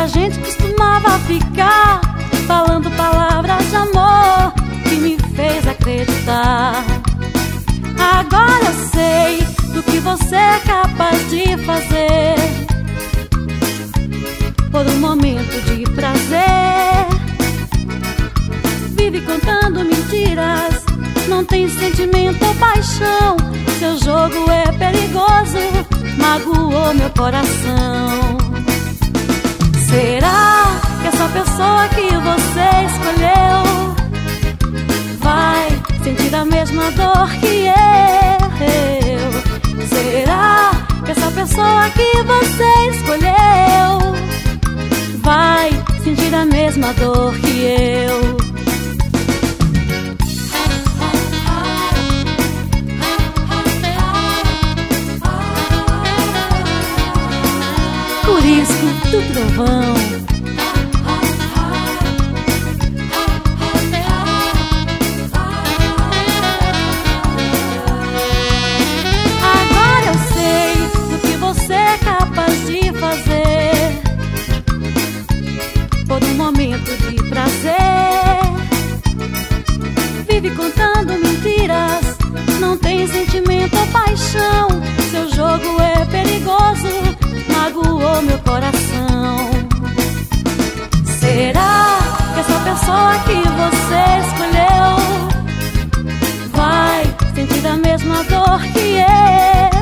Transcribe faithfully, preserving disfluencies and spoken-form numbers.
gente costumava ficar falando palavras de amor que me fez acreditar. Agora eu sei do que você é capaz de fazer por um momento de prazer. Vive contando mentiras, não tem sentimento ou paixão. Seu jogo é perigoso, magoou meu coração. Será que essa pessoa que você escolheu vai sentir a mesma dor que eu? Será que essa pessoa que você escolheu vai sentir a mesma dor que eu? Curisco do Trovão. Agora eu sei do que você é capaz de fazer por um momento de prazer. Vive contando mentiras, não tem sentimento ou paixão. Seu jogo é perigoso, magoou meu coração. Será que essa pessoa que você escolheu vai sentir a mesma dor que eu?